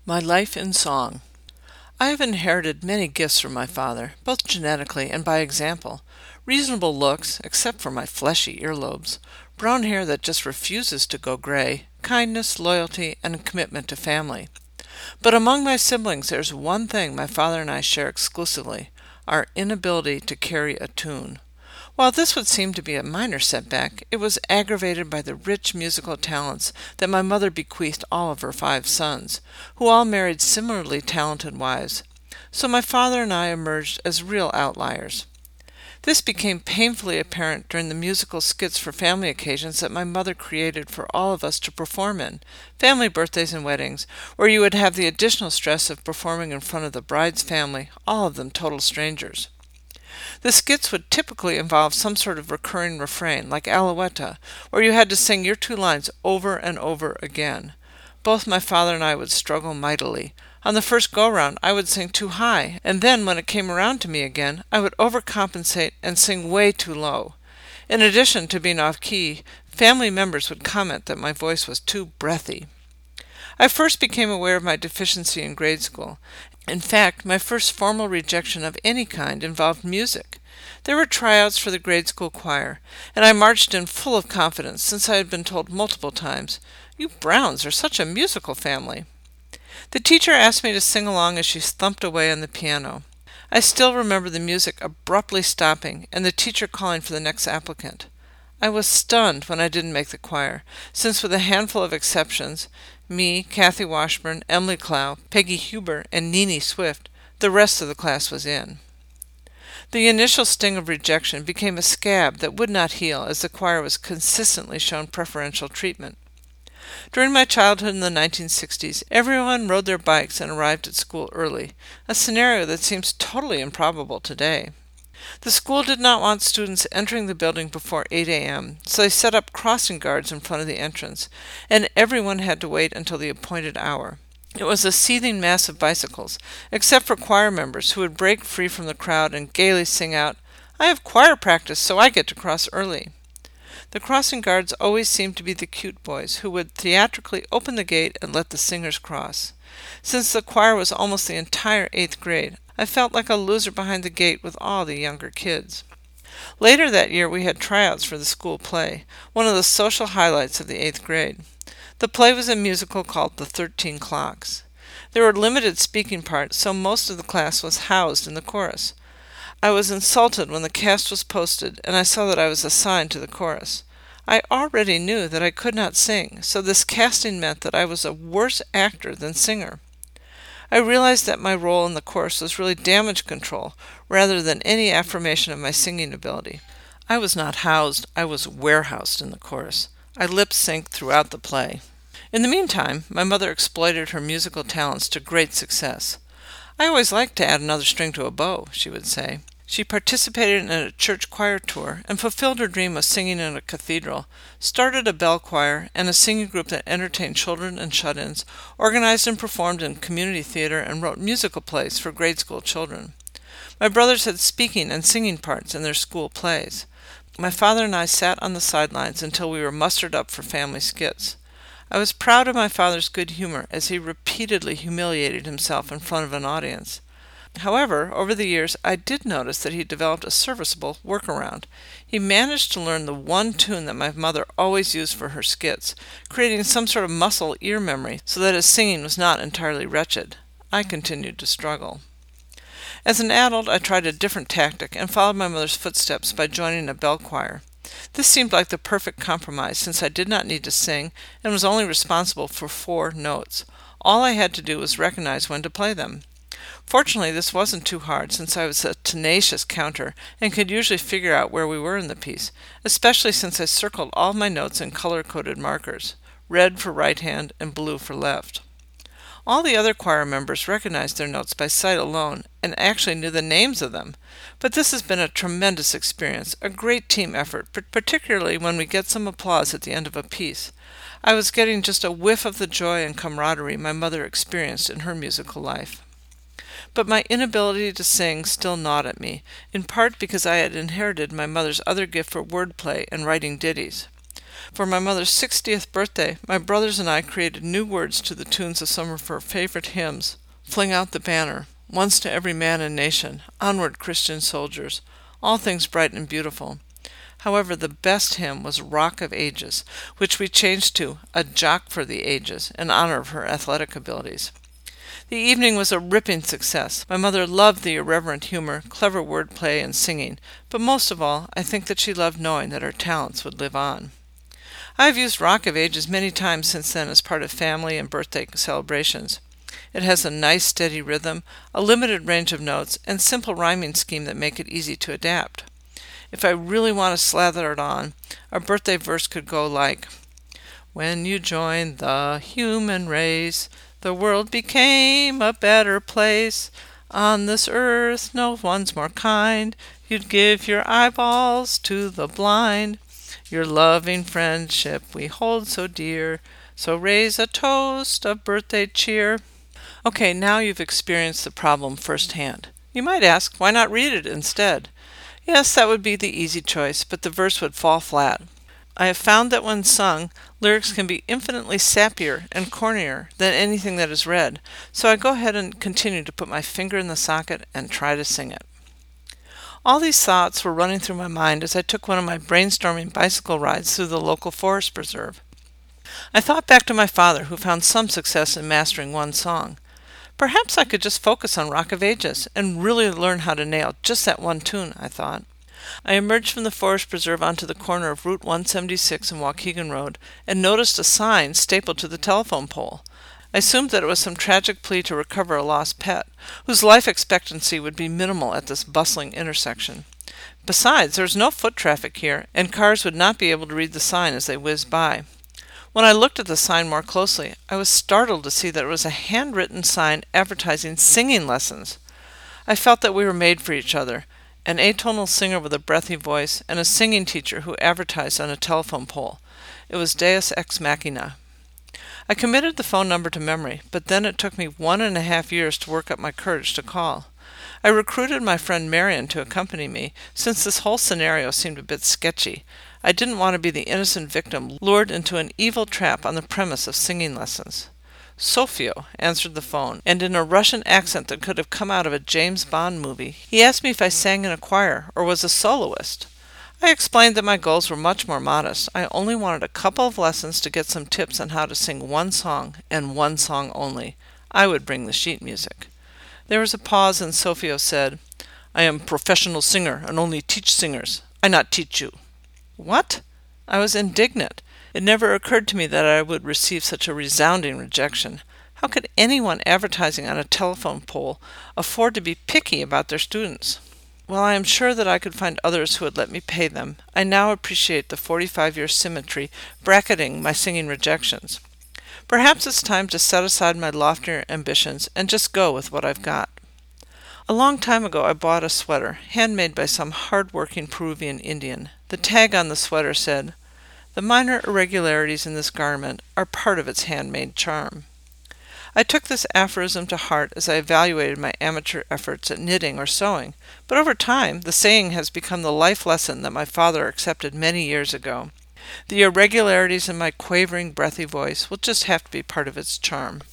My life in song. I have inherited many gifts from my father, both genetically and by example. Reasonable looks, except for my fleshy earlobes, brown hair that just refuses to go gray, kindness, loyalty, and a commitment to family. But among my siblings, there's one thing my father and I share exclusively: our inability to carry a tune. While this would seem to be a minor setback, it was aggravated by the rich musical talents that my mother bequeathed all of her 5 sons, who all married similarly talented wives. So my father and I emerged as real outliers. This became painfully apparent during the musical skits for family occasions that my mother created for all of us to perform in, family birthdays and weddings, where you would have the additional stress of performing in front of the bride's family, all of them total strangers. The skits would typically involve some sort of recurring refrain, like Alouetta, where you had to sing your 2 lines over and over again. Both my father and I would struggle mightily. On the first go-round, I would sing too high, and then when it came around to me again, I would overcompensate and sing way too low. In addition to being off-key, family members would comment that my voice was too breathy. I first became aware of my deficiency in grade school. In fact, my first formal rejection of any kind involved music. There were tryouts for the grade school choir, and I marched in full of confidence, since I had been told multiple times, "You Browns are such a musical family." The teacher asked me to sing along as she thumped away on the piano. I still remember the music abruptly stopping and the teacher calling for the next applicant. I was stunned when I didn't make the choir, since with a handful of exceptions, me, Kathy Washburn, Emily Clow, Peggy Huber, and Nene Swift, the rest of the class was in. The initial sting of rejection became a scab that would not heal, as the choir was consistently shown preferential treatment. During my childhood in the 1960s, everyone rode their bikes and arrived at school early, a scenario that seems totally improbable today. The school did not want students entering the building before 8 a.m., so they set up crossing guards in front of the entrance, and everyone had to wait until the appointed hour. It was a seething mass of bicycles, except for choir members who would break free from the crowd and gaily sing out, "I have choir practice, so I get to cross early." The crossing guards always seemed to be the cute boys, who would theatrically open the gate and let the singers cross. Since the choir was almost the entire 8th grade, I felt like a loser behind the gate with all the younger kids. Later that year we had tryouts for the school play, one of the social highlights of the 8th grade. The play was a musical called The 13 Clocks. There were limited speaking parts, so most of the class was housed in the chorus. I was insulted when the cast was posted and I saw that I was assigned to the chorus. I already knew that I could not sing, so this casting meant that I was a worse actor than singer. I realized that my role in the chorus was really damage control rather than any affirmation of my singing ability. I was not housed, I was warehoused in the chorus. I lip-synced throughout the play. In the meantime, my mother exploited her musical talents to great success. "I always like to add another string to a bow," she would say. She participated in a church choir tour and fulfilled her dream of singing in a cathedral, started a bell choir and a singing group that entertained children and shut-ins, organized and performed in community theater, and wrote musical plays for grade school children. My brothers had speaking and singing parts in their school plays. My father and I sat on the sidelines until we were mustered up for family skits. I was proud of my father's good humor as he repeatedly humiliated himself in front of an audience. However, over the years, I did notice that he developed a serviceable workaround. He managed to learn the one tune that my mother always used for her skits, creating some sort of muscle ear memory so that his singing was not entirely wretched. I continued to struggle. As an adult, I tried a different tactic and followed my mother's footsteps by joining a bell choir. This seemed like the perfect compromise, since I did not need to sing and was only responsible for 4 notes. All I had to do was recognize when to play them. Fortunately, this wasn't too hard, since I was a tenacious counter and could usually figure out where we were in the piece, especially since I circled all my notes in color-coded markers, red for right hand and blue for left. All the other choir members recognized their notes by sight alone and actually knew the names of them. But this has been a tremendous experience, a great team effort, particularly when we get some applause at the end of a piece. I was getting just a whiff of the joy and camaraderie my mother experienced in her musical life. But my inability to sing still gnawed at me, in part because I had inherited my mother's other gift for wordplay and writing ditties. For my mother's 60th birthday, my brothers and I created new words to the tunes of some of her favorite hymns. Fling out the banner, once to every man and nation, onward Christian soldiers, all things bright and beautiful. However, the best hymn was Rock of Ages, which we changed to A Jock for the Ages in honor of her athletic abilities. The evening was a ripping success. My mother loved the irreverent humor, clever wordplay, and singing, but most of all, I think that she loved knowing that her talents would live on. I have used Rock of Ages many times since then as part of family and birthday celebrations. It has a nice steady rhythm, a limited range of notes, and simple rhyming scheme that make it easy to adapt. If I really want to slather it on, our birthday verse could go like, "When you joined the human race, the world became a better place. On this earth no one's more kind. You'd give your eyeballs to the blind. Your loving friendship we hold so dear. So raise a toast of birthday cheer." Okay, now you've experienced the problem firsthand. You might ask, why not read it instead? Yes, that would be the easy choice, but the verse would fall flat. I have found that when sung, lyrics can be infinitely sappier and cornier than anything that is read, so I go ahead and continue to put my finger in the socket and try to sing it. All these thoughts were running through my mind as I took one of my brainstorming bicycle rides through the local forest preserve. I thought back to my father, who found some success in mastering one song. Perhaps I could just focus on Rock of Ages and really learn how to nail just that one tune, I thought. I emerged from the forest preserve onto the corner of Route 176 and Waukegan Road and noticed a sign stapled to the telephone pole. I assumed that it was some tragic plea to recover a lost pet, whose life expectancy would be minimal at this bustling intersection. Besides, there was no foot traffic here, and cars would not be able to read the sign as they whizzed by. When I looked at the sign more closely, I was startled to see that it was a handwritten sign advertising singing lessons. I felt that we were made for each other, an atonal singer with a breathy voice, and a singing teacher who advertised on a telephone pole. It was Deus ex machina. I committed the phone number to memory, but then it took me 1.5 years to work up my courage to call. I recruited my friend Marion to accompany me, since this whole scenario seemed a bit sketchy. I didn't want to be the innocent victim lured into an evil trap on the premise of singing lessons. Sofio answered the phone, and in a Russian accent that could have come out of a James Bond movie, he asked me if I sang in a choir or was a soloist. I explained that my goals were much more modest. I only wanted a couple of lessons to get some tips on how to sing one song, and one song only. I would bring the sheet music. There was a pause, and Sofio said, "I am professional singer and only teach singers. I not teach you." What? I was indignant. It never occurred to me that I would receive such a resounding rejection. How could anyone advertising on a telephone pole afford to be picky about their students? While I am sure that I could find others who would let me pay them, I now appreciate the 45-year symmetry bracketing my singing rejections. Perhaps it's time to set aside my loftier ambitions and just go with what I've got. A long time ago I bought a sweater, handmade by some hard-working Peruvian Indian. The tag on the sweater said, "The minor irregularities in this garment are part of its handmade charm." I took this aphorism to heart as I evaluated my amateur efforts at knitting or sewing, but over time the saying has become the life lesson that my father accepted many years ago. The irregularities in my quavering, breathy voice will just have to be part of its charm.